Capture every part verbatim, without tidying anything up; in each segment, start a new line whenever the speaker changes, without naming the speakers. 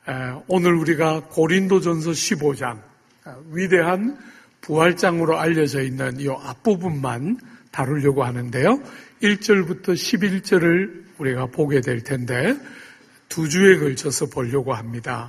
오늘 우리가 고린도전서 십오 장, 위대한 부활장으로 알려져 있는 이 앞부분만 다루려고 하는데요. 일 절부터 십일 절을 우리가 보게 될 텐데 두 주에 걸쳐서 보려고 합니다.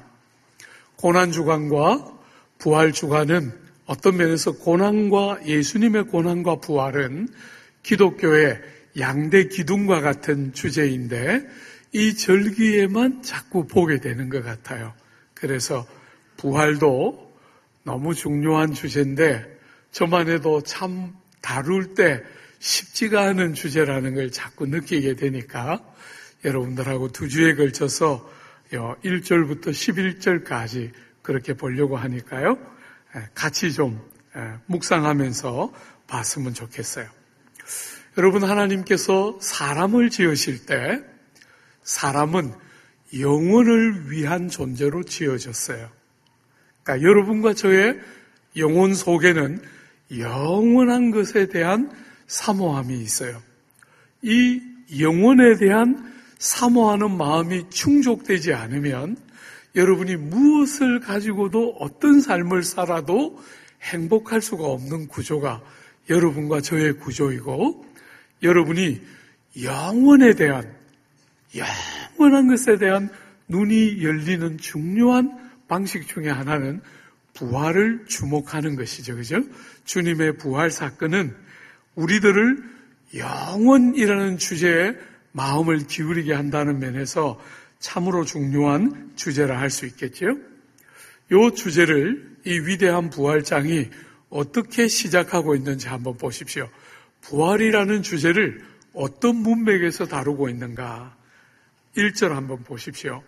고난주간과 부활주간은 어떤 면에서 고난과 예수님의 고난과 부활은 기독교의 양대 기둥과 같은 주제인데 이 절기에만 자꾸 보게 되는 것 같아요. 그래서 부활도 너무 중요한 주제인데 저만 해도 참 다룰 때 쉽지가 않은 주제라는 걸 자꾸 느끼게 되니까 여러분들하고 두 주에 걸쳐서 일 절부터 십일 절까지 그렇게 보려고 하니까요. 같이 좀 묵상하면서 봤으면 좋겠어요. 여러분, 하나님께서 사람을 지으실 때 사람은 영혼을 위한 존재로 지어졌어요. 그러니까 여러분과 저의 영혼 속에는 영원한 것에 대한 사모함이 있어요. 이 영혼에 대한 사모하는 마음이 충족되지 않으면 여러분이 무엇을 가지고도 어떤 삶을 살아도 행복할 수가 없는 구조가 여러분과 저의 구조이고, 여러분이 영혼에 대한, 영원한 것에 대한 눈이 열리는 중요한 방식 중에 하나는 부활을 주목하는 것이죠. 그죠? 주님의 부활 사건은 우리들을 영원이라는 주제에 마음을 기울이게 한다는 면에서 참으로 중요한 주제라 할 수 있겠죠. 이 주제를 이 위대한 부활장이 어떻게 시작하고 있는지 한번 보십시오. 부활이라는 주제를 어떤 문맥에서 다루고 있는가. 일 절 한번 보십시오.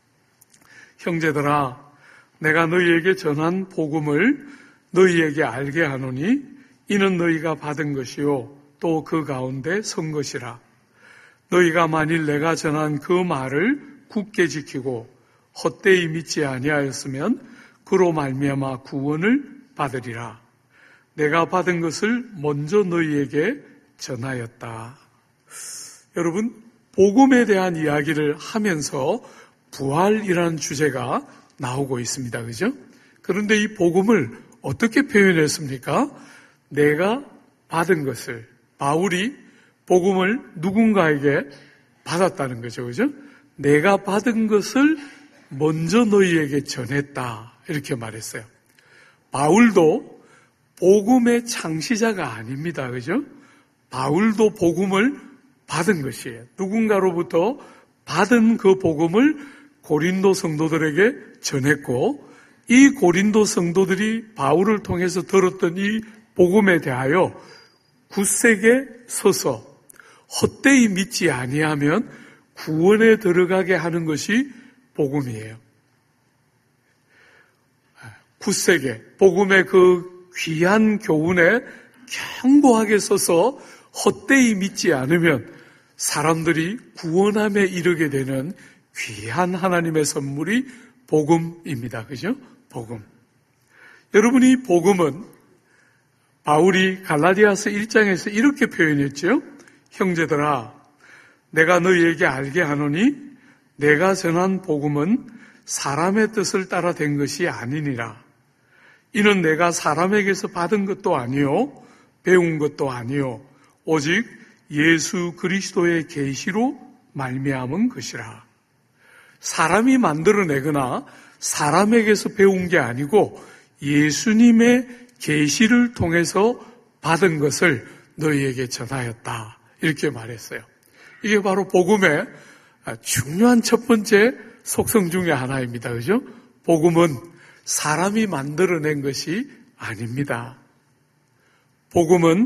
형제들아, 내가 너희에게 전한 복음을 너희에게 알게 하노니 이는 너희가 받은 것이요 또 그 가운데 선 것이라. 너희가 만일 내가 전한 그 말을 굳게 지키고 헛되이 믿지 아니하였으면 그로 말미암아 구원을 받으리라. 내가 받은 것을 먼저 너희에게 전하였다. 여러분, 복음에 대한 이야기를 하면서 부활이라는 주제가 나오고 있습니다. 그죠? 그런데 이 복음을 어떻게 표현했습니까? 내가 받은 것을, 바울이 복음을 누군가에게 받았다는 거죠. 그죠? 내가 받은 것을 먼저 너희에게 전했다. 이렇게 말했어요. 바울도 복음의 창시자가 아닙니다. 그죠? 바울도 복음을 받은 것이에요. 누군가로부터 받은 그 복음을 고린도 성도들에게 전했고, 이 고린도 성도들이 바울을 통해서 들었던 이 복음에 대하여 굳세게 서서 헛되이 믿지 아니하면 구원에 들어가게 하는 것이 복음이에요. 굳세게 복음의 그 귀한 교훈에 견고하게 서서 헛되이 믿지 않으면 사람들이 구원함에 이르게 되는 귀한 하나님의 선물이 복음입니다. 그죠? 복음. 여러분, 이 복음은 바울이 갈라디아서 일 장에서 이렇게 표현했죠. 형제들아, 내가 너희에게 알게 하노니 내가 전한 복음은 사람의 뜻을 따라 된 것이 아니니라. 이는 내가 사람에게서 받은 것도 아니요 배운 것도 아니요 오직 예수 그리스도의 계시로 말미암은 것이라. 사람이 만들어내거나 사람에게서 배운 게 아니고 예수님의 계시를 통해서 받은 것을 너희에게 전하였다. 이렇게 말했어요. 이게 바로 복음의 중요한 첫 번째 속성 중에 하나입니다. 그죠? 복음은 사람이 만들어낸 것이 아닙니다. 복음은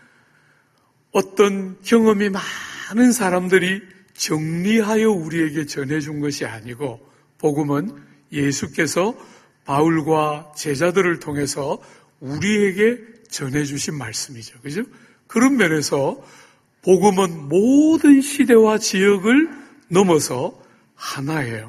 어떤 경험이 많은 사람들이 정리하여 우리에게 전해준 것이 아니고, 복음은 예수께서 바울과 제자들을 통해서 우리에게 전해주신 말씀이죠. 그죠? 그런 면에서 복음은 모든 시대와 지역을 넘어서 하나예요.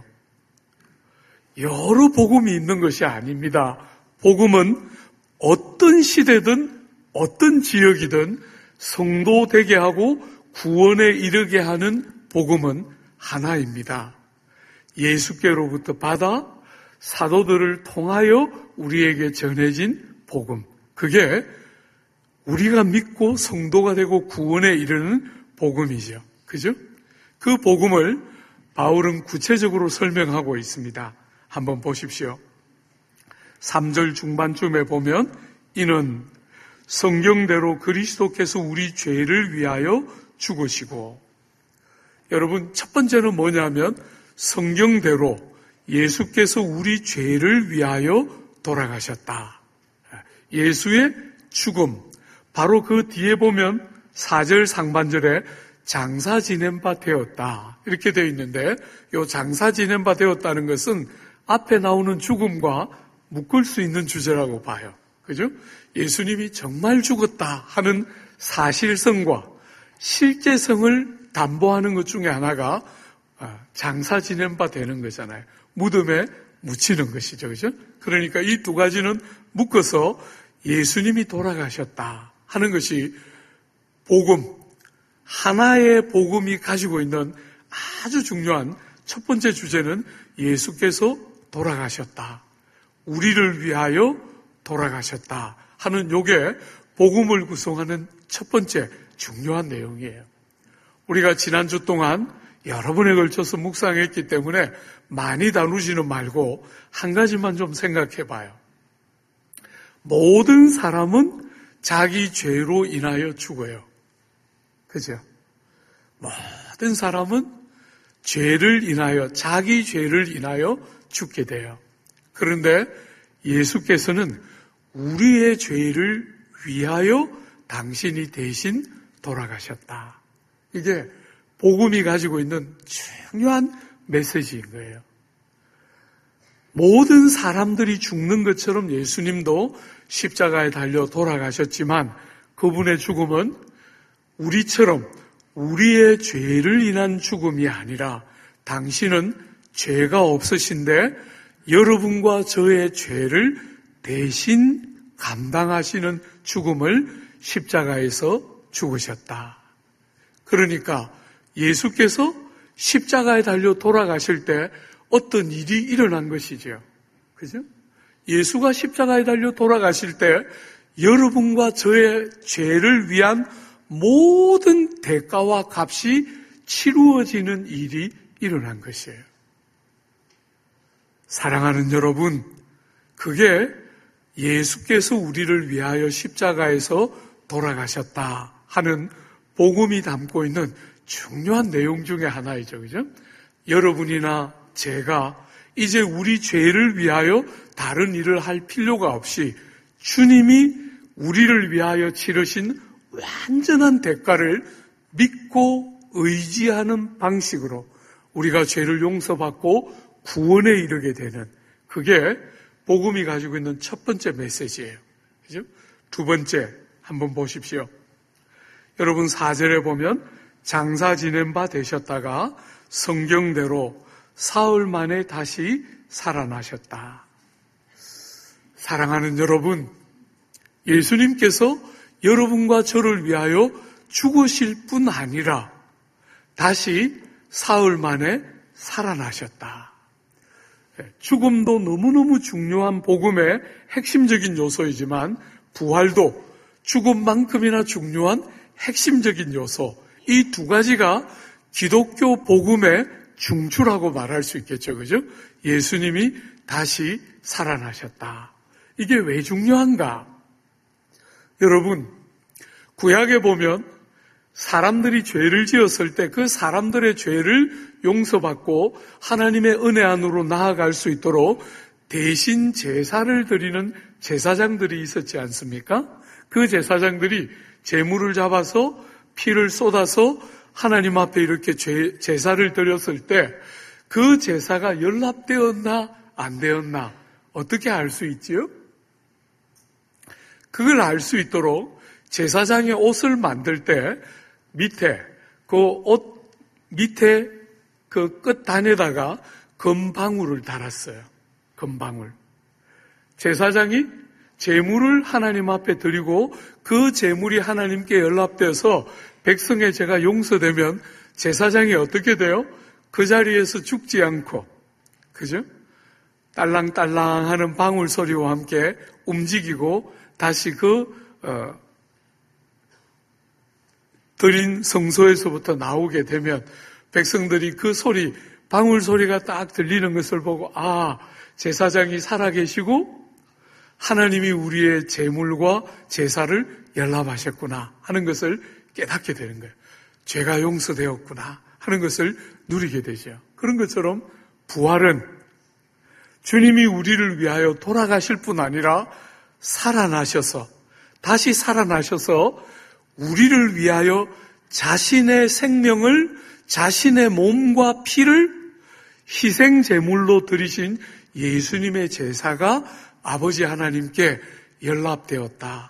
여러 복음이 있는 것이 아닙니다. 복음은 어떤 시대든 어떤 지역이든 성도 되게 하고 구원에 이르게 하는 복음은 하나입니다. 예수께로부터 받아 사도들을 통하여 우리에게 전해진 복음. 그게 우리가 믿고 성도가 되고 구원에 이르는 복음이죠. 그죠? 그 복음을 바울은 구체적으로 설명하고 있습니다. 한번 보십시오. 삼 절 중반쯤에 보면 이는 성경대로 그리스도께서 우리 죄를 위하여 죽으시고, 여러분 첫 번째는 뭐냐면 성경대로 예수께서 우리 죄를 위하여 돌아가셨다. 예수의 죽음, 바로 그 뒤에 보면 사 절 상반절에 장사 지낸 바 되었다 이렇게 되어 있는데, 이 장사 지낸 바 되었다는 것은 앞에 나오는 죽음과 묶을 수 있는 주제라고 봐요. 그죠? 예수님이 정말 죽었다 하는 사실성과 실제성을 담보하는 것 중에 하나가 장사 지낸 바 되는 거잖아요. 무덤에 묻히는 것이죠. 그죠? 그러니까 이 두 가지는 묶어서 예수님이 돌아가셨다 하는 것이 복음, 하나의 복음이 가지고 있는 아주 중요한 첫 번째 주제는 예수께서 돌아가셨다. 우리를 위하여 돌아가셨다 하는 요게 복음을 구성하는 첫 번째 중요한 내용이에요. 우리가 지난주 동안 여러 번에 걸쳐서 묵상했기 때문에 많이 다루지는 말고 한 가지만 좀 생각해 봐요. 모든 사람은 자기 죄로 인하여 죽어요. 그죠? 모든 사람은 죄를 인하여, 자기 죄를 인하여 죽게 돼요. 그런데 예수께서는 우리의 죄를 위하여 당신이 대신 돌아가셨다. 이게 복음이 가지고 있는 중요한 메시지인 거예요. 모든 사람들이 죽는 것처럼 예수님도 십자가에 달려 돌아가셨지만 그분의 죽음은 우리처럼 우리의 죄를 인한 죽음이 아니라 당신은 죄가 없으신데 여러분과 저의 죄를 대신 감당하시는 죽음을 십자가에서 죽으셨다. 그러니까 예수께서 십자가에 달려 돌아가실 때 어떤 일이 일어난 것이죠. 그죠? 예수가 십자가에 달려 돌아가실 때 여러분과 저의 죄를 위한 모든 대가와 값이 치루어지는 일이 일어난 것이에요. 사랑하는 여러분, 그게 예수께서 우리를 위하여 십자가에서 돌아가셨다 하는 복음이 담고 있는 중요한 내용 중에 하나이죠. 그죠? 여러분이나 제가 이제 우리 죄를 위하여 다른 일을 할 필요가 없이 주님이 우리를 위하여 치르신 완전한 대가를 믿고 의지하는 방식으로 우리가 죄를 용서받고 구원에 이르게 되는, 그게 복음이 가지고 있는 첫 번째 메시지예요. 그죠? 두 번째 한번 보십시오. 여러분 사 절에 보면 장사 지낸 바 되셨다가 성경대로 사흘 만에 다시 살아나셨다. 사랑하는 여러분, 예수님께서 여러분과 저를 위하여 죽으실 뿐 아니라 다시 사흘 만에 살아나셨다. 죽음도 너무너무 중요한 복음의 핵심적인 요소이지만 부활도 죽음만큼이나 중요한 핵심적인 요소, 이 두 가지가 기독교 복음의 중추라고 말할 수 있겠죠. 그죠? 예수님이 다시 살아나셨다. 이게 왜 중요한가? 여러분, 구약에 보면 사람들이 죄를 지었을 때 그 사람들의 죄를 용서받고 하나님의 은혜 안으로 나아갈 수 있도록 대신 제사를 드리는 제사장들이 있었지 않습니까? 그 제사장들이 제물을 잡아서 피를 쏟아서 하나님 앞에 이렇게 제, 제사를 드렸을 때 그 제사가 연락되었나 안 되었나 어떻게 알 수 있지요? 그걸 알 수 있도록 제사장의 옷을 만들 때 밑에 그 옷 밑에 그 끝단에다가 금방울을 달았어요. 금방울. 제사장이 제물을 하나님 앞에 드리고 그 제물이 하나님께 연락되어서 백성의 죄가 용서되면 제사장이 어떻게 돼요? 그 자리에서 죽지 않고 그죠? 딸랑딸랑 하는 방울 소리와 함께 움직이고 다시 그 어, 드린 성소에서부터 나오게 되면 백성들이 그 소리, 방울 소리가 딱 들리는 것을 보고 아, 제사장이 살아계시고 하나님이 우리의 제물과 제사를 연락하셨구나 하는 것을 깨닫게 되는 거예요. 죄가 용서되었구나 하는 것을 누리게 되죠. 그런 것처럼 부활은 주님이 우리를 위하여 돌아가실 뿐 아니라 살아나셔서 다시 살아나셔서 우리를 위하여 자신의 생명을 자신의 몸과 피를 희생 제물로 드리신 예수님의 제사가 아버지 하나님께 연락되었다.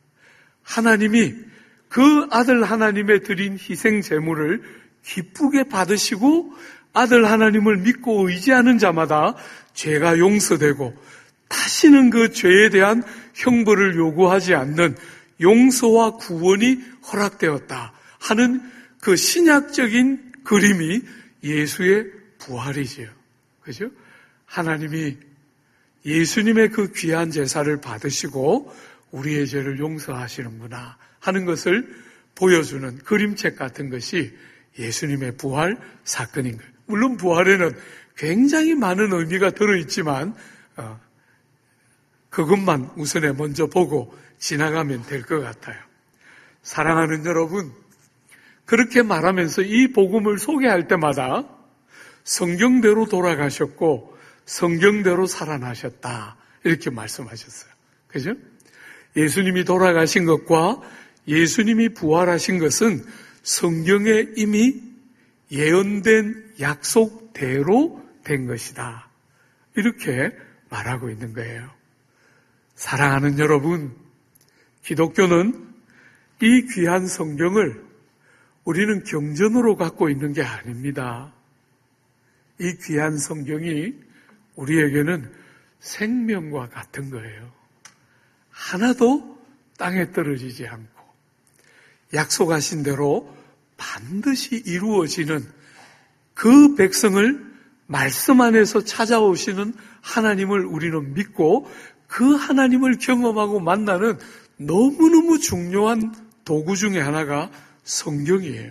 하나님이 그 아들 하나님의 드린 희생 제물을 기쁘게 받으시고 아들 하나님을 믿고 의지하는 자마다 죄가 용서되고 다시는 그 죄에 대한 형벌을 요구하지 않는 용서와 구원이 허락되었다 하는 그 신약적인 그림이 예수의 부활이지요. 그죠? 하나님이 예수님의 그 귀한 제사를 받으시고 우리의 죄를 용서하시는구나 하는 것을 보여주는 그림책 같은 것이 예수님의 부활 사건인 거예요. 물론 부활에는 굉장히 많은 의미가 들어있지만 어, 그것만 우선에 먼저 보고 지나가면 될 것 같아요. 사랑하는 여러분, 그렇게 말하면서 이 복음을 소개할 때마다 성경대로 돌아가셨고 성경대로 살아나셨다 이렇게 말씀하셨어요. 그죠? 예수님이 돌아가신 것과 예수님이 부활하신 것은 성경에 이미 예언된 약속대로 된 것이다. 이렇게 말하고 있는 거예요. 사랑하는 여러분, 기독교는 이 귀한 성경을 우리는 경전으로 갖고 있는 게 아닙니다. 이 귀한 성경이 우리에게는 생명과 같은 거예요. 하나도 땅에 떨어지지 않고 약속하신 대로 반드시 이루어지는 그 백성을 말씀 안에서 찾아오시는 하나님을 우리는 믿고 그 하나님을 경험하고 만나는 너무너무 중요한 도구 중에 하나가 성경이에요.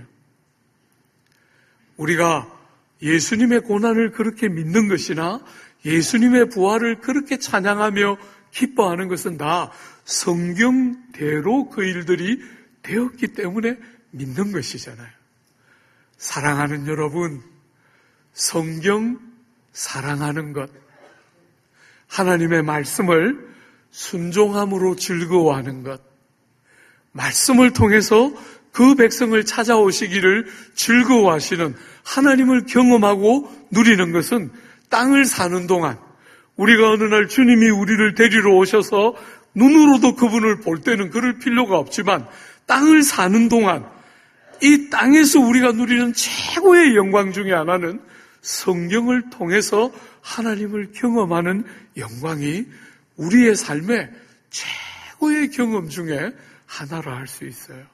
우리가 예수님의 고난을 그렇게 믿는 것이나 예수님의 부활을 그렇게 찬양하며 기뻐하는 것은 다 성경대로 그 일들이 되었기 때문에 믿는 것이잖아요. 사랑하는 여러분, 성경 사랑하는 것, 하나님의 말씀을 순종함으로 즐거워하는 것, 말씀을 통해서 그 백성을 찾아오시기를 즐거워하시는 하나님을 경험하고 누리는 것은 땅을 사는 동안 우리가 어느 날 주님이 우리를 데리러 오셔서 눈으로도 그분을 볼 때는 그럴 필요가 없지만 땅을 사는 동안 이 땅에서 우리가 누리는 최고의 영광 중에 하나는 성경을 통해서 하나님을 경험하는 영광이 우리의 삶의 최고의 경험 중에 하나라 할 수 있어요.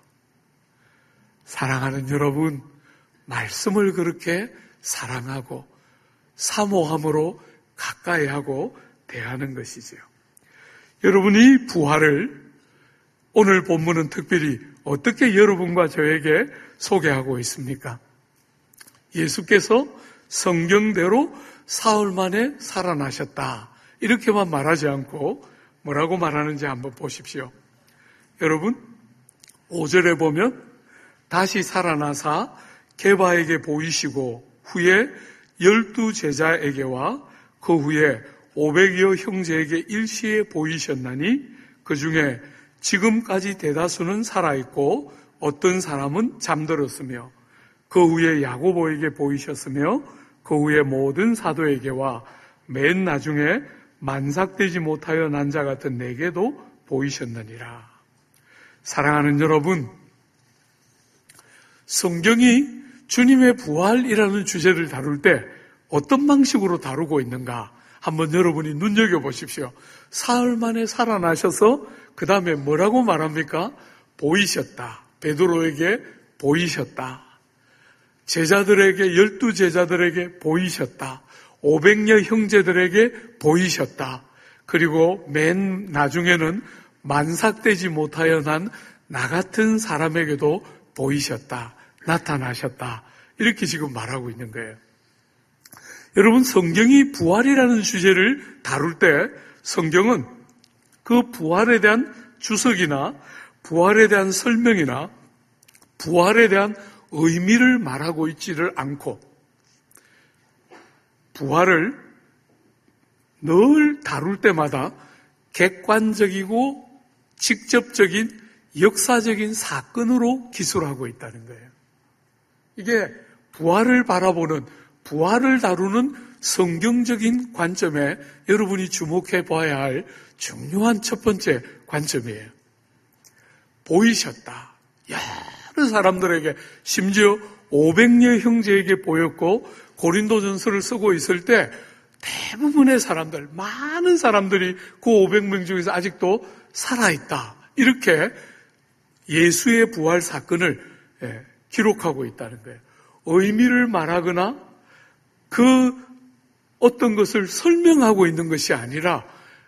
사랑하는 여러분, 말씀을 그렇게 사랑하고 사모함으로 가까이 하고 대하는 것이지요. 여러분이 부활을 오늘 본문은 특별히 어떻게 여러분과 저에게 소개하고 있습니까? 예수께서 성경대로 사흘 만에 살아나셨다. 이렇게만 말하지 않고 뭐라고 말하는지 한번 보십시오. 여러분, 오 절에 보면 다시 살아나사 게바에게 보이시고 후에 열두 제자에게와 그 후에 오백여 형제에게 일시에 보이셨나니 그 중에 지금까지 대다수는 살아있고 어떤 사람은 잠들었으며 그 후에 야고보에게 보이셨으며 그 후에 모든 사도에게와 맨 나중에 만삭되지 못하여 난 자 같은 내게도 보이셨느니라. 사랑하는 여러분, 성경이 주님의 부활이라는 주제를 다룰 때 어떤 방식으로 다루고 있는가 한번 여러분이 눈여겨보십시오. 사흘 만에 살아나셔서 그 다음에 뭐라고 말합니까? 보이셨다. 베드로에게 보이셨다. 제자들에게, 열두 제자들에게 보이셨다. 오백여 형제들에게 보이셨다. 그리고 맨 나중에는 만삭되지 못하여 난 나 같은 사람에게도 보이셨다. 나타나셨다. 이렇게 지금 말하고 있는 거예요. 여러분, 성경이 부활이라는 주제를 다룰 때 성경은 그 부활에 대한 주석이나 부활에 대한 설명이나 부활에 대한 의미를 말하고 있지를 않고 부활을 늘 다룰 때마다 객관적이고 직접적인 역사적인 사건으로 기술하고 있다는 거예요. 이게 부활을 바라보는, 부활을 다루는 성경적인 관점에 여러분이 주목해 봐야 할 중요한 첫 번째 관점이에요. 보이셨다. 여러 사람들에게, 심지어 오백여 형제에게 보였고, 고린도전서를 쓰고 있을 때 대부분의 사람들, 많은 사람들이 그 오백 명 중에서 아직도 살아있다. 이렇게 예수의 부활 사건을 기록하고 있다는 거예요. 의미를 말하거나 그 어떤 것을 설명하고 있는 것이 아니라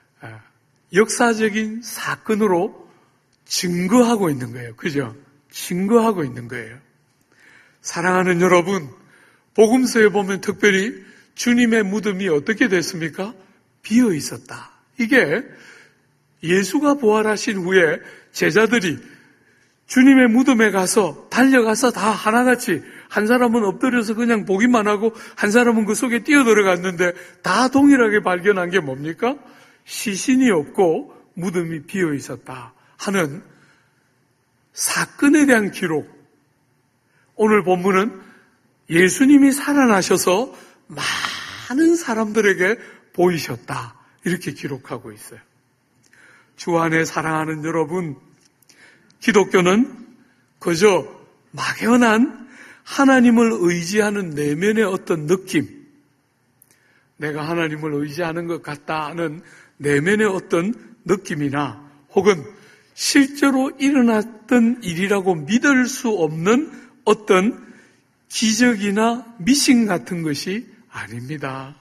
역사적인 사건으로 증거하고 있는 거예요. 그죠? 증거하고 있는 거예요. 사랑하는 여러분, 복음서에 보면 특별히 주님의 무덤이 어떻게 됐습니까? 비어 있었다. 이게 예수가 부활하신 후에 제자들이 주님의 무덤에 가서 달려가서 다 하나같이, 한 사람은 엎드려서 그냥 보기만 하고 한 사람은 그 속에 뛰어들어갔는데 다 동일하게 발견한 게 뭡니까? 시신이 없고 무덤이 비어 있었다 하는 사건에 대한 기록. 오늘 본문은 예수님이 살아나셔서 많은 사람들에게 보이셨다, 이렇게 기록하고 있어요. 주 안에 사랑하는 여러분, 기독교는 그저 막연한 하나님을 의지하는 내면의 어떤 느낌, 내가 하나님을 의지하는 것 같다 하는 내면의 어떤 느낌이나 혹은 실제로 일어났던 일이라고 믿을 수 없는 어떤 기적이나 미신 같은 것이 아닙니다.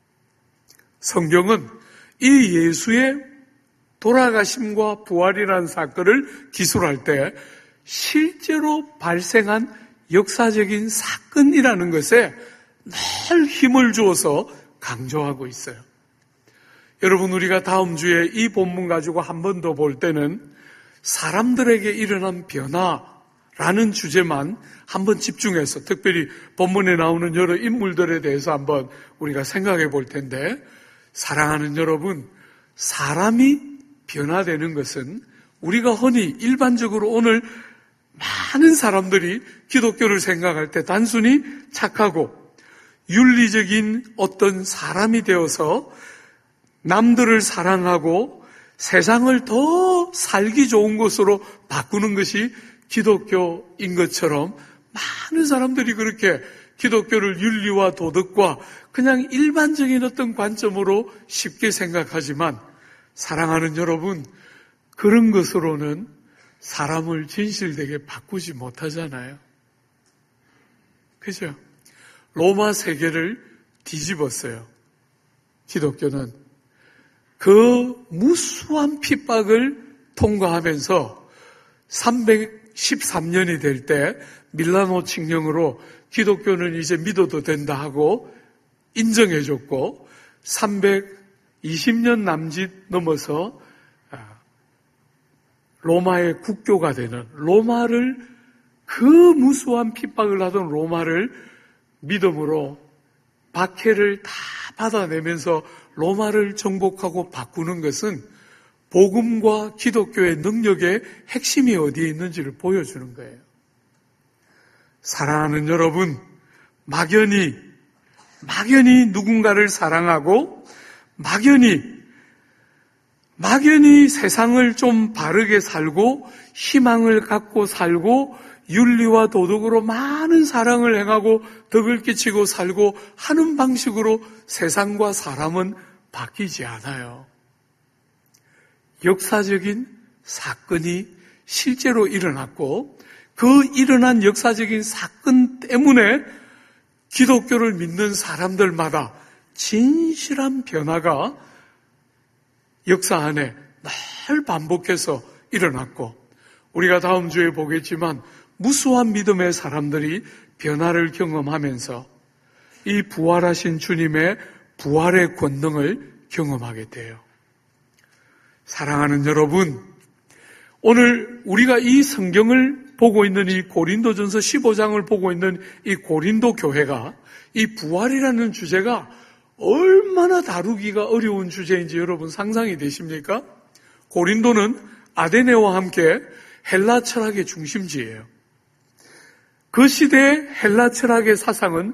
성경은 이 예수의 돌아가심과 부활이라는 사건을 기술할 때 실제로 발생한 역사적인 사건이라는 것에 늘 힘을 주어서 강조하고 있어요. 여러분, 우리가 다음 주에 이 본문 가지고 한 번 더 볼 때는 사람들에게 일어난 변화라는 주제만 한번 집중해서, 특별히 본문에 나오는 여러 인물들에 대해서 한번 우리가 생각해 볼 텐데, 사랑하는 여러분, 사람이 변화되는 것은 우리가 흔히 일반적으로 오늘 많은 사람들이 기독교를 생각할 때 단순히 착하고 윤리적인 어떤 사람이 되어서 남들을 사랑하고 세상을 더 살기 좋은 것으로 바꾸는 것이 기독교인 것처럼 많은 사람들이 그렇게 기독교를 윤리와 도덕과 그냥 일반적인 어떤 관점으로 쉽게 생각하지만, 사랑하는 여러분, 그런 것으로는 사람을 진실되게 바꾸지 못하잖아요. 그죠? 로마 세계를 뒤집었어요. 기독교는 그 무수한 핍박을 통과하면서 삼백십삼 년이 될 때 밀라노 칙령으로 기독교는 이제 믿어도 된다 하고 인정해줬고, 삼백이십 년 남짓 넘어서 로마의 국교가 되는, 로마를, 그 무수한 핍박을 하던 로마를 믿음으로 박해를 다 받아내면서 로마를 정복하고 바꾸는 것은 복음과 기독교의 능력의 핵심이 어디에 있는지를 보여주는 거예요. 사랑하는 여러분, 막연히 막연히 누군가를 사랑하고 막연히 막연히 세상을 좀 바르게 살고 희망을 갖고 살고 윤리와 도덕으로 많은 사랑을 행하고 덕을 끼치고 살고 하는 방식으로 세상과 사람은 바뀌지 않아요. 역사적인 사건이 실제로 일어났고, 그 일어난 역사적인 사건 때문에 기독교를 믿는 사람들마다 진실한 변화가 역사 안에 늘 반복해서 일어났고, 우리가 다음 주에 보겠지만 무수한 믿음의 사람들이 변화를 경험하면서 이 부활하신 주님의 부활의 권능을 경험하게 돼요. 사랑하는 여러분, 오늘 우리가 이 성경을 보고 있는 이 고린도전서 십오 장을 보고 있는 이 고린도 교회가 이 부활이라는 주제가 얼마나 다루기가 어려운 주제인지 여러분 상상이 되십니까? 고린도는 아데네와 함께 헬라 철학의 중심지예요. 그 시대의 헬라 철학의 사상은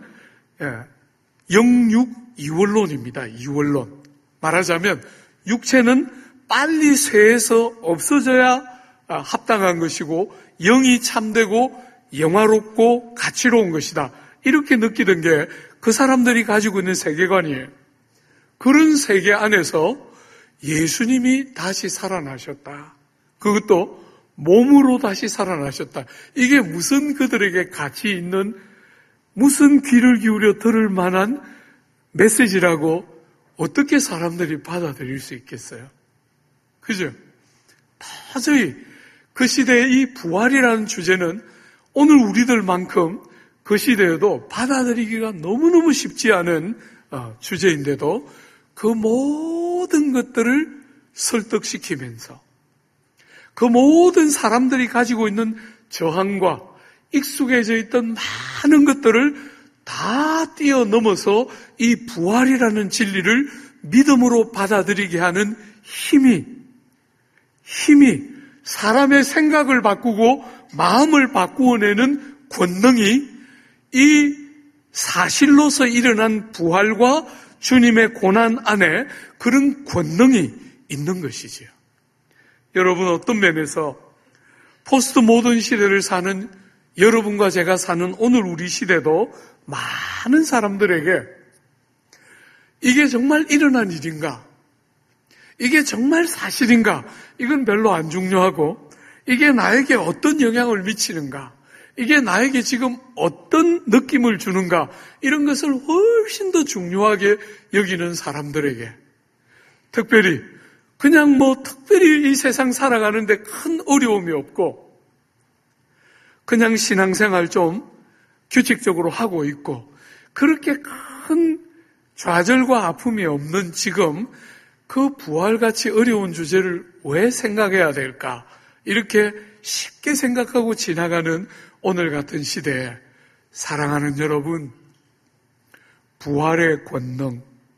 영육 이원론입니다. 이원론. 말하자면 육체는 빨리 쇠해서 없어져야 합당한 것이고 영이 참되고 영화롭고 가치로운 것이다. 이렇게 느끼던 게 그 사람들이 가지고 있는 세계관이에요. 그런 세계 안에서 예수님이 다시 살아나셨다. 그것도 몸으로 다시 살아나셨다. 이게 무슨 그들에게 가치 있는, 무슨 귀를 기울여 들을 만한 메시지라고 어떻게 사람들이 받아들일 수 있겠어요? 그죠? 도저히 그 시대의 이 부활이라는 주제는 오늘 우리들만큼 그 시대에도 받아들이기가 너무너무 쉽지 않은 주제인데도 그 모든 것들을 설득시키면서 그 모든 사람들이 가지고 있는 저항과 익숙해져 있던 많은 것들을 다 뛰어넘어서 이 부활이라는 진리를 믿음으로 받아들이게 하는 힘이, 힘이 사람의 생각을 바꾸고 마음을 바꾸어내는 권능이 이 사실로서 일어난 부활과 주님의 고난 안에 그런 권능이 있는 것이지요. 여러분, 어떤 면에서 포스트 모던 시대를 사는 여러분과 제가 사는 오늘 우리 시대도 많은 사람들에게 이게 정말 일어난 일인가? 이게 정말 사실인가? 이건 별로 안 중요하고, 이게 나에게 어떤 영향을 미치는가? 이게 나에게 지금 어떤 느낌을 주는가? 이런 것을 훨씬 더 중요하게 여기는 사람들에게, 특별히 그냥 뭐 특별히 이 세상 살아가는데 큰 어려움이 없고 그냥 신앙생활 좀 규칙적으로 하고 있고 그렇게 큰 좌절과 아픔이 없는 지금 그 부활같이 어려운 주제를 왜 생각해야 될까? 이렇게 쉽게 생각하고 지나가는 오늘 같은 시대에 사랑하는 여러분, 부활의 권능,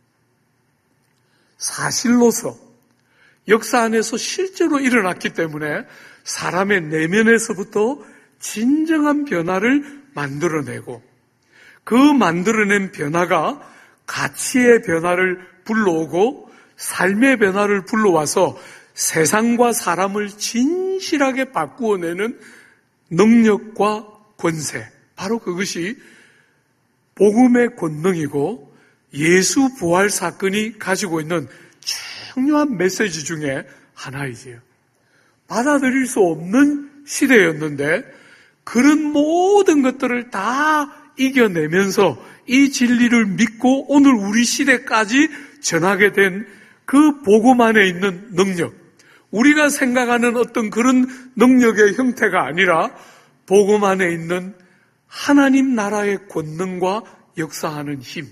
사실로서 역사 안에서 실제로 일어났기 때문에 사람의 내면에서부터 진정한 변화를 만들어내고 그 만들어낸 변화가 가치의 변화를 불러오고 삶의 변화를 불러와서 세상과 사람을 진실하게 바꾸어내는 능력과 권세, 바로 그것이 복음의 권능이고 예수 부활 사건이 가지고 있는 중요한 메시지 중에 하나이지요. 받아들일 수 없는 시대였는데 그런 모든 것들을 다 이겨내면서 이 진리를 믿고 오늘 우리 시대까지 전하게 된 그 복음 안에 있는 능력, 우리가 생각하는 어떤 그런 능력의 형태가 아니라 복음 안에 있는 하나님 나라의 권능과 역사하는 힘,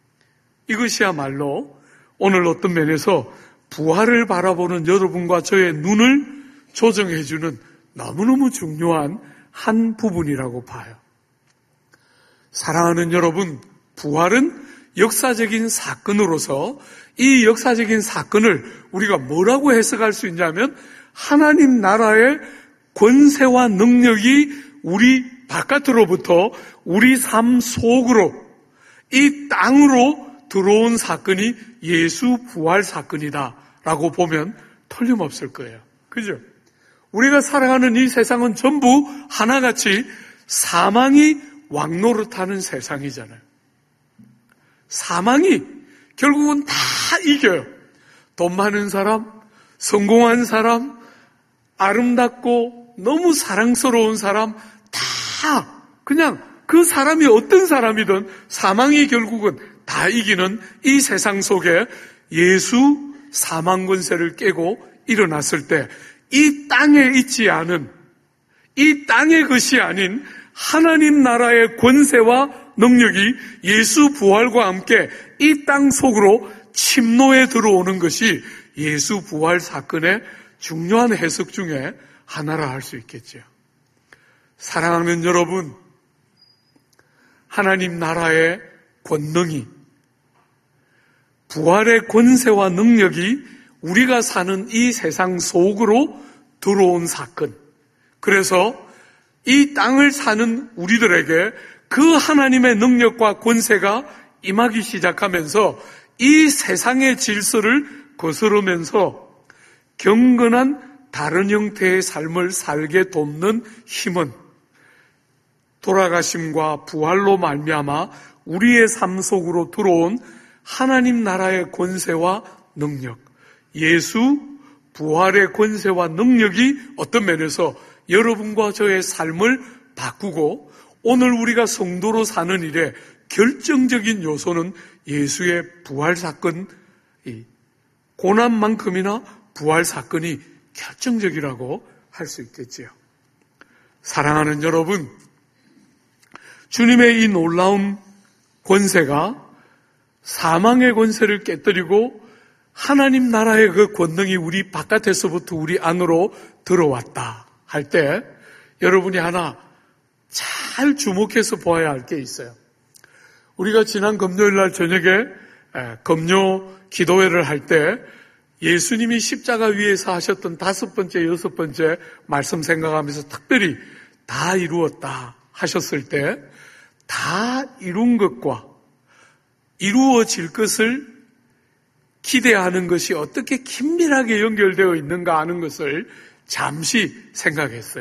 이것이야말로 오늘 어떤 면에서 부활을 바라보는 여러분과 저의 눈을 조정해주는 너무너무 중요한 한 부분이라고 봐요. 사랑하는 여러분, 부활은 역사적인 사건으로서 이 역사적인 사건을 우리가 뭐라고 해석할 수 있냐면 하나님 나라의 권세와 능력이 우리 바깥으로부터 우리 삶 속으로 이 땅으로 들어온 사건이 예수 부활 사건이다라고 보면 틀림없을 거예요. 그죠? 우리가 살아가는 이 세상은 전부 하나같이 사망이 왕노릇하는 세상이잖아요. 사망이 결국은 다 이겨요. 돈 많은 사람, 성공한 사람, 아름답고 너무 사랑스러운 사람 다 그냥 그 사람이 어떤 사람이든 사망이 결국은 다 다 이기는 이 세상 속에 예수 사망 권세를 깨고 일어났을 때 이 땅에 있지 않은, 이 땅의 것이 아닌 하나님 나라의 권세와 능력이 예수 부활과 함께 이 땅 속으로 침노에 들어오는 것이 예수 부활 사건의 중요한 해석 중에 하나라 할 수 있겠죠. 사랑하는 여러분, 하나님 나라의 권능이, 부활의 권세와 능력이 우리가 사는 이 세상 속으로 들어온 사건. 그래서 이 땅을 사는 우리들에게 그 하나님의 능력과 권세가 임하기 시작하면서 이 세상의 질서를 거스르면서 경건한 다른 형태의 삶을 살게 돕는 힘은 돌아가심과 부활로 말미암아 우리의 삶 속으로 들어온 하나님 나라의 권세와 능력, 예수 부활의 권세와 능력이 어떤 면에서 여러분과 저의 삶을 바꾸고 오늘 우리가 성도로 사는 일에 결정적인 요소는 예수의 부활 사건, 고난만큼이나 부활 사건이 결정적이라고 할 수 있겠지요. 사랑하는 여러분, 주님의 이 놀라운 권세가 사망의 권세를 깨뜨리고 하나님 나라의 그 권능이 우리 바깥에서부터 우리 안으로 들어왔다 할 때 여러분이 하나 잘 주목해서 보아야 할 게 있어요. 우리가 지난 금요일 날 저녁에 금요 기도회를 할 때 예수님이 십자가 위에서 하셨던 다섯 번째, 여섯 번째 말씀 생각하면서 특별히 다 이루었다 하셨을 때 다 이룬 것과 이루어질 것을 기대하는 것이 어떻게 긴밀하게 연결되어 있는가 하는 것을 잠시 생각했어요.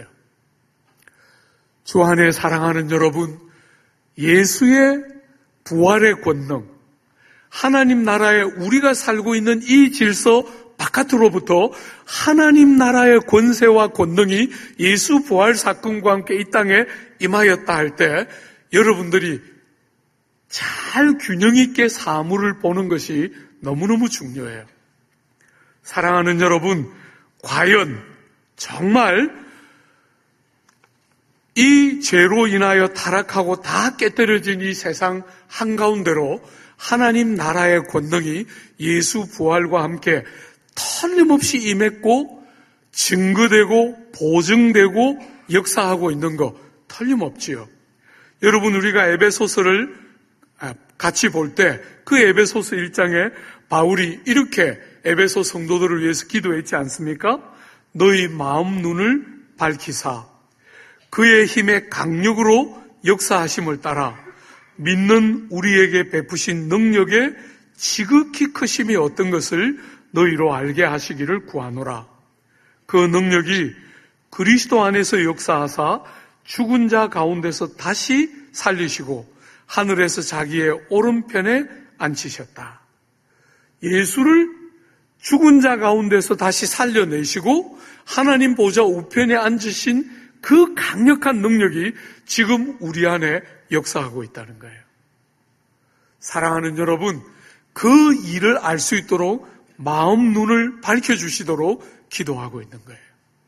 주 안에 사랑하는 여러분, 예수의 부활의 권능, 하나님 나라에 우리가 살고 있는 이 질서 바깥으로부터 하나님 나라의 권세와 권능이 예수 부활 사건과 함께 이 땅에 임하였다 할 때 여러분들이 잘 균형 있게 사물을 보는 것이 너무너무 중요해요. 사랑하는 여러분, 과연 정말 이 죄로 인하여 타락하고 다 깨뜨려진 이 세상 한가운데로 하나님 나라의 권능이 예수 부활과 함께 틀림없이 임했고 증거되고 보증되고 역사하고 있는 거 틀림없지요. 여러분, 우리가 에베소서를 같이 볼 때 그 에베소서 일 장에 바울이 이렇게 에베소 성도들을 위해서 기도했지 않습니까? 너희 마음 눈을 밝히사 그의 힘의 강력으로 역사하심을 따라 믿는 우리에게 베푸신 능력의 지극히 크심이 어떤 것을 너희로 알게 하시기를 구하노라. 그 능력이 그리스도 안에서 역사하사 죽은 자 가운데서 다시 살리시고 하늘에서 자기의 오른편에 앉히셨다. 예수를 죽은 자 가운데서 다시 살려내시고 하나님 보좌 우편에 앉으신 그 강력한 능력이 지금 우리 안에 역사하고 있다는 거예요. 사랑하는 여러분, 그 일을 알 수 있도록 마음 눈을 밝혀주시도록 기도하고 있는 거예요.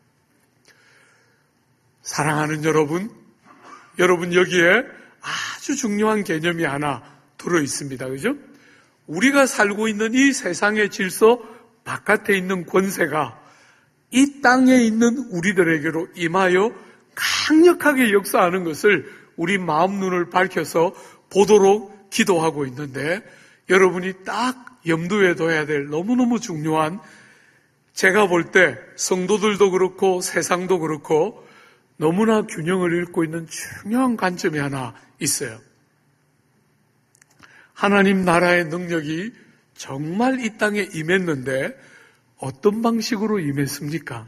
사랑하는 여러분, 여러분 여기에 아주 중요한 개념이 하나 들어있습니다. 그죠? 우리가 살고 있는 이 세상의 질서 바깥에 있는 권세가 이 땅에 있는 우리들에게로 임하여 강력하게 역사하는 것을 우리 마음 눈을 밝혀서 보도록 기도하고 있는데 여러분이 딱 염두에 둬야 될 너무너무 중요한, 제가 볼 때 성도들도 그렇고 세상도 그렇고 너무나 균형을 잃고 있는 중요한 관점이 하나 있어요. 하나님 나라의 능력이 정말 이 땅에 임했는데 어떤 방식으로 임했습니까?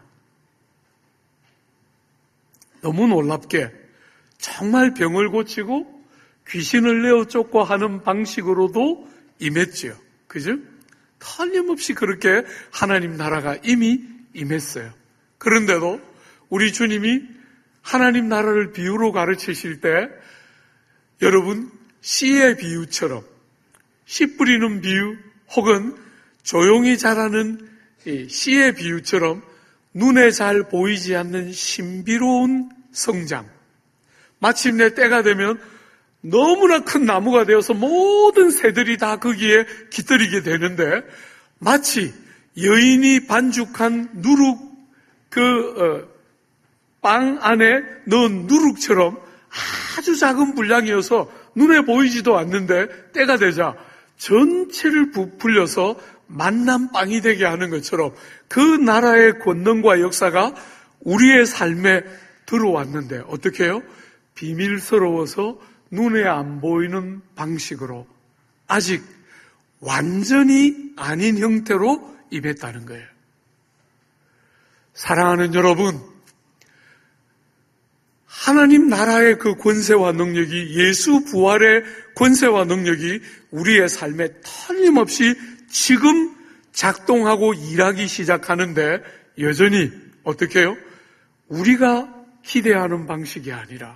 너무 놀랍게 정말 병을 고치고 귀신을 내어 쫓고 하는 방식으로도 임했지요. 그죠? 틀림없이 그렇게 하나님 나라가 이미 임했어요. 그런데도 우리 주님이 하나님 나라를 비유로 가르치실 때 여러분 씨의 비유처럼 씨 뿌리는 비유 혹은 조용히 자라는 씨의 비유처럼 눈에 잘 보이지 않는 신비로운 성장. 마침내 때가 되면 너무나 큰 나무가 되어서 모든 새들이 다 거기에 깃들이게 되는데 마치 여인이 반죽한 누룩 그 빵 안에 넣은 누룩처럼 아주 작은 분량이어서 눈에 보이지도 않는데 때가 되자 전체를 부풀려서 만남빵이 되게 하는 것처럼 그 나라의 권능과 역사가 우리의 삶에 들어왔는데 어떻게 해요? 비밀스러워서 눈에 안 보이는 방식으로 아직 완전히 아닌 형태로 임했다는 거예요. 사랑하는 여러분, 하나님 나라의 그 권세와 능력이, 예수 부활의 권세와 능력이 우리의 삶에 틀림없이 지금 작동하고 일하기 시작하는데 여전히 어떻게 해요? 우리가 기대하는 방식이 아니라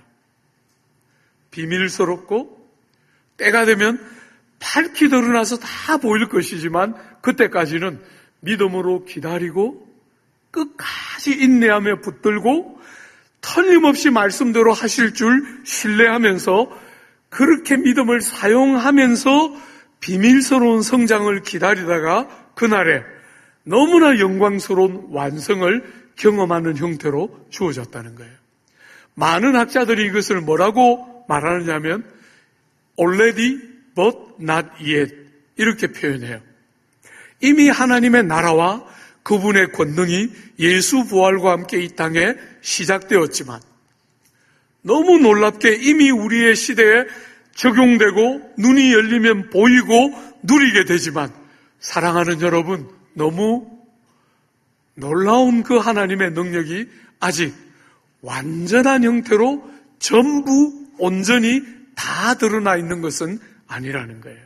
비밀스럽고 때가 되면 밝히 드러나서 다 보일 것이지만 그때까지는 믿음으로 기다리고 끝까지 인내하며 붙들고 틀림없이 말씀대로 하실 줄 신뢰하면서 그렇게 믿음을 사용하면서 비밀스러운 성장을 기다리다가 그날에 너무나 영광스러운 완성을 경험하는 형태로 주어졌다는 거예요. 많은 학자들이 이것을 뭐라고 말하느냐면 already but not yet 이렇게 표현해요. 이미 하나님의 나라와 그분의 권능이 예수 부활과 함께 이 땅에 시작되었지만 너무 놀랍게 이미 우리의 시대에 적용되고 눈이 열리면 보이고 누리게 되지만 사랑하는 여러분, 너무 놀라운 그 하나님의 능력이 아직 완전한 형태로 전부 온전히 다 드러나 있는 것은 아니라는 거예요.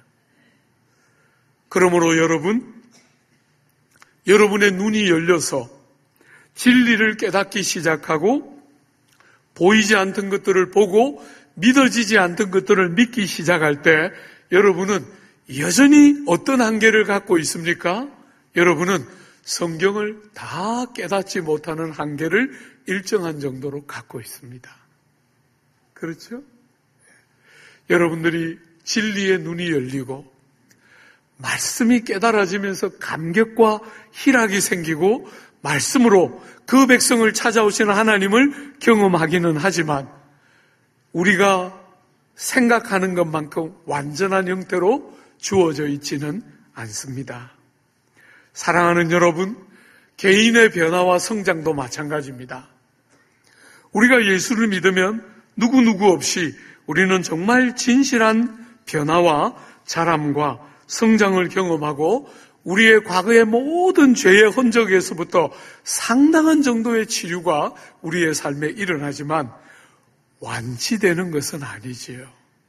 그러므로 여러분, 여러분의 눈이 열려서 진리를 깨닫기 시작하고 보이지 않던 것들을 보고 믿어지지 않던 것들을 믿기 시작할 때 여러분은 여전히 어떤 한계를 갖고 있습니까? 여러분은 성경을 다 깨닫지 못하는 한계를 일정한 정도로 갖고 있습니다. 그렇죠? 여러분들이 진리의 눈이 열리고 말씀이 깨달아지면서 감격과 희락이 생기고 말씀으로 그 백성을 찾아오시는 하나님을 경험하기는 하지만 우리가 생각하는 것만큼 완전한 형태로 주어져 있지는 않습니다. 사랑하는 여러분, 개인의 변화와 성장도 마찬가지입니다. 우리가 예수를 믿으면 누구누구 없이 우리는 정말 진실한 변화와 자람과 성장을 경험하고 우리의 과거의 모든 죄의 흔적에서부터 상당한 정도의 치유가 우리의 삶에 일어나지만 완치되는 것은 아니지요.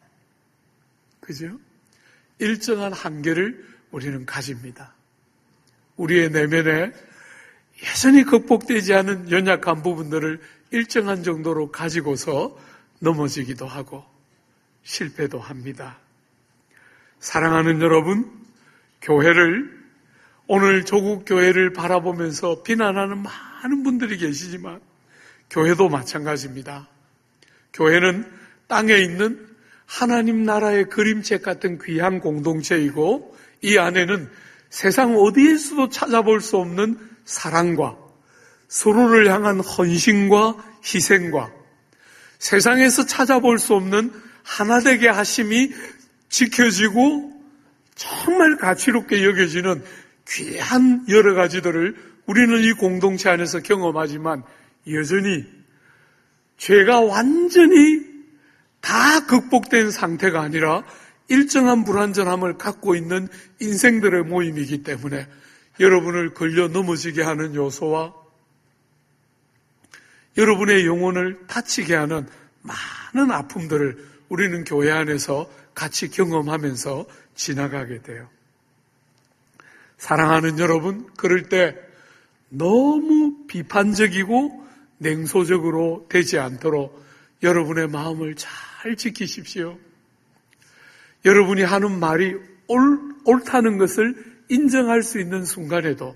그죠? 일정한 한계를 우리는 가집니다. 우리의 내면에 여전히 극복되지 않은 연약한 부분들을 일정한 정도로 가지고서 넘어지기도 하고 실패도 합니다. 사랑하는 여러분, 교회를 오늘 조국 교회를 바라보면서 비난하는 많은 분들이 계시지만 교회도 마찬가지입니다. 교회는 땅에 있는 하나님 나라의 그림책 같은 귀한 공동체이고 이 안에는 세상 어디에서도 찾아볼 수 없는 사랑과 서로를 향한 헌신과 희생과 세상에서 찾아볼 수 없는 하나되게 하심이 지켜지고 정말 가치롭게 여겨지는 귀한 여러 가지들을 우리는 이 공동체 안에서 경험하지만 여전히 죄가 완전히 다 극복된 상태가 아니라 일정한 불완전함을 갖고 있는 인생들의 모임이기 때문에 여러분을 걸려 넘어지게 하는 요소와 여러분의 영혼을 다치게 하는 많은 아픔들을 우리는 교회 안에서 같이 경험하면서 지나가게 돼요. 사랑하는 여러분, 그럴 때 너무 비판적이고 냉소적으로 되지 않도록 여러분의 마음을 잘 지키십시오. 여러분이 하는 말이 옳, 옳다는 것을 인정할 수 있는 순간에도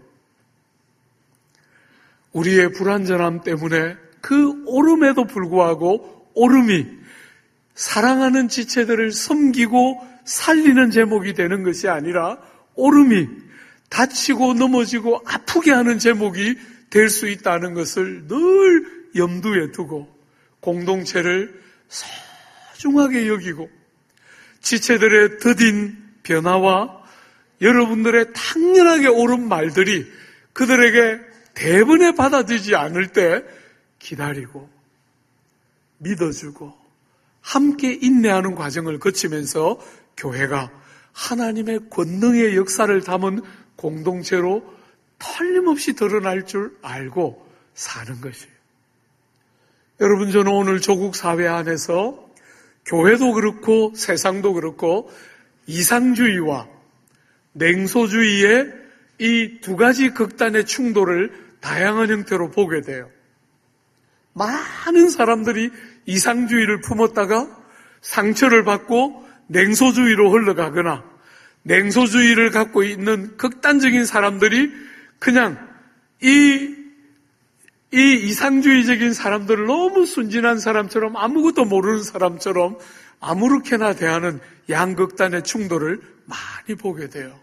우리의 불완전함 때문에 그 옳음에도 불구하고 옳음이 사랑하는 지체들을 섬기고 살리는 제목이 되는 것이 아니라 옳음이 다치고 넘어지고 아프게 하는 제목이 될 수 있다는 것을 늘 염두에 두고 공동체를 소중하게 여기고 지체들의 더딘 변화와 여러분들의 당연하게 옳은 말들이 그들에게 대번에 받아들이지 않을 때 기다리고 믿어주고 함께 인내하는 과정을 거치면서 교회가 하나님의 권능의 역사를 담은 공동체로 틀림없이 드러날 줄 알고 사는 것이에요. 여러분, 저는 오늘 조국 사회 안에서 교회도 그렇고 세상도 그렇고 이상주의와 냉소주의의 이 두 가지 극단의 충돌을 다양한 형태로 보게 돼요. 많은 사람들이 이상주의를 품었다가 상처를 받고 냉소주의로 흘러가거나 냉소주의를 갖고 있는 극단적인 사람들이 그냥 이, 이 이상주의적인 사람들을 너무 순진한 사람처럼 아무것도 모르는 사람처럼 아무렇게나 대하는 양극단의 충돌을 많이 보게 돼요.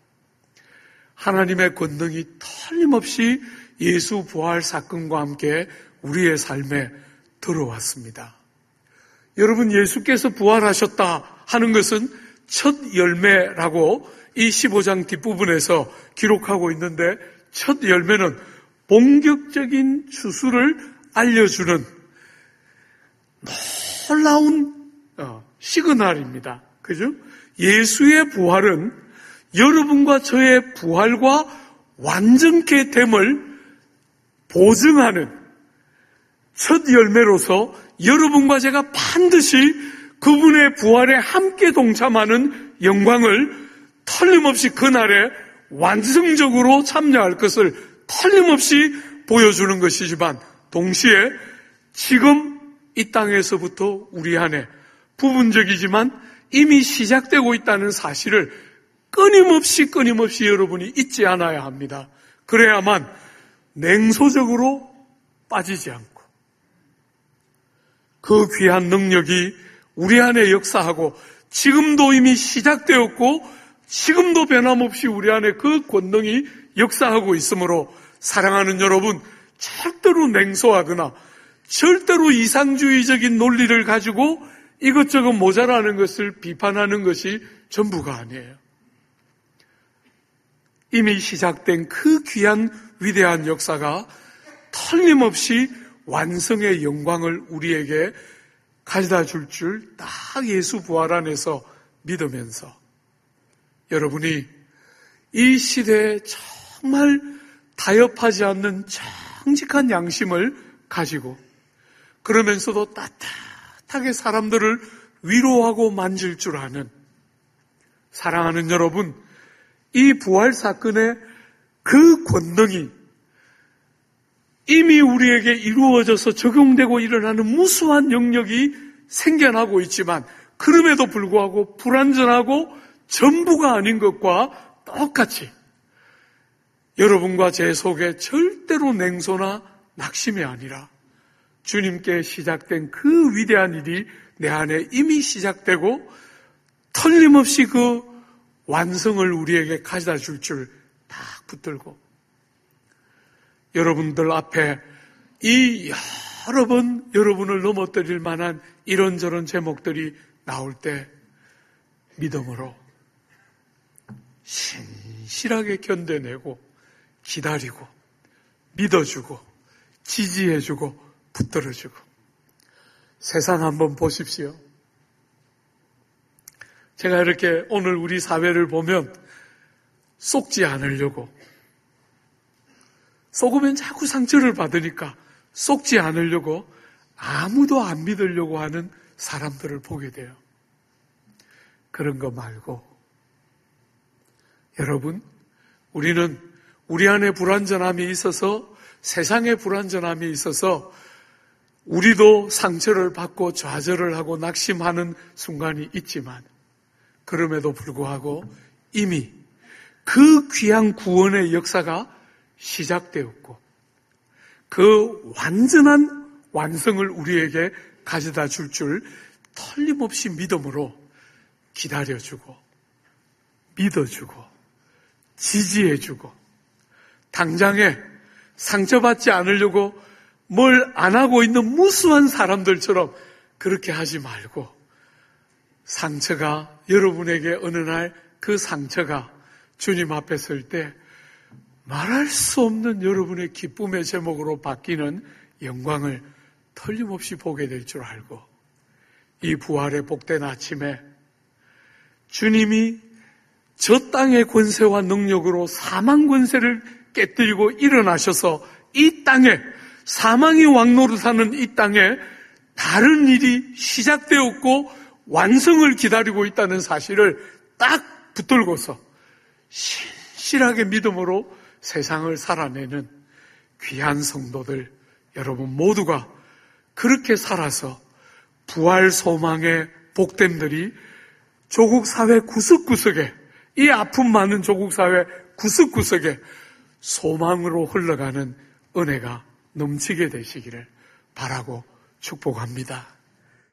하나님의 권능이 틀림없이 예수 부활 사건과 함께 우리의 삶에 들어왔습니다. 여러분, 예수께서 부활하셨다 하는 것은 첫 열매라고 이 십오 장 뒷부분에서 기록하고 있는데, 첫 열매는 본격적인 추수를 알려주는 놀라운 시그널입니다. 그죠? 예수의 부활은 여러분과 저의 부활과 완전케 됨을 보증하는 첫 열매로서 여러분과 제가 반드시 그분의 부활에 함께 동참하는 영광을 틀림없이 그날에 완성적으로 참여할 것을 틀림없이 보여주는 것이지만, 동시에 지금 이 땅에서부터 우리 안에 부분적이지만 이미 시작되고 있다는 사실을 끊임없이 끊임없이 여러분이 잊지 않아야 합니다. 그래야만 냉소적으로 빠지지 않고 그 귀한 능력이 우리 안에 역사하고, 지금도 이미 시작되었고 지금도 변함없이 우리 안에 그 권능이 역사하고 있으므로, 사랑하는 여러분, 절대로 냉소하거나 절대로 이상주의적인 논리를 가지고 이것저것 모자라는 것을 비판하는 것이 전부가 아니에요. 이미 시작된 그 귀한 위대한 역사가 틀림없이 완성의 영광을 우리에게 가져다 줄 줄 딱 예수 부활 안에서 믿으면서, 여러분이 이 시대에 정말 타협하지 않는 정직한 양심을 가지고, 그러면서도 따뜻하게 사람들을 위로하고 만질 줄 아는, 사랑하는 여러분, 이 부활 사건의 그 권능이 이미 우리에게 이루어져서 적용되고 일어나는 무수한 영역이 생겨나고 있지만, 그럼에도 불구하고 불완전하고 전부가 아닌 것과 똑같이 여러분과 제 속에 절대로 냉소나 낙심이 아니라 주님께 시작된 그 위대한 일이 내 안에 이미 시작되고 틀림없이 그 완성을 우리에게 가져다 줄 줄 딱 붙들고, 여러분들 앞에 이 여러 번 여러분을 넘어뜨릴 만한 이런저런 제목들이 나올 때 믿음으로 신실하게 견뎌내고 기다리고 믿어주고 지지해주고 붙들어주고. 세상 한번 보십시오. 제가 이렇게 오늘 우리 사회를 보면 속지 않으려고, 속으면 자꾸 상처를 받으니까 속지 않으려고 아무도 안 믿으려고 하는 사람들을 보게 돼요. 그런 거 말고, 여러분, 우리는 우리 안에 불완전함이 있어서, 세상에 불완전함이 있어서 우리도 상처를 받고 좌절을 하고 낙심하는 순간이 있지만, 그럼에도 불구하고 이미 그 귀한 구원의 역사가 시작되었고 그 완전한 완성을 우리에게 가져다 줄 줄 틀림없이 믿음으로 기다려주고 믿어주고 지지해주고 당장에 상처받지 않으려고 뭘 안 하고 있는 무수한 사람들처럼 그렇게 하지 말고 상처가 여러분에게 어느 날 그 상처가 주님 앞에 설 때 말할 수 없는 여러분의 기쁨의 제목으로 바뀌는 영광을 틀림없이 보게 될 줄 알고 이 부활의 복된 아침에 주님이 저 땅의 권세와 능력으로 사망 권세를 깨뜨리고 일어나셔서 이 땅에 사망이 왕노릇하는 이 땅에 다른 일이 시작되었고 완성을 기다리고 있다는 사실을 딱 붙들고서 신실하게 믿음으로 세상을 살아내는 귀한 성도들 여러분 모두가 그렇게 살아서 부활 소망의 복됨들이 조국 사회 구석구석에 이 아픔 많은 조국 사회 구석구석에 소망으로 흘러가는 은혜가 넘치게 되시기를 바라고 축복합니다.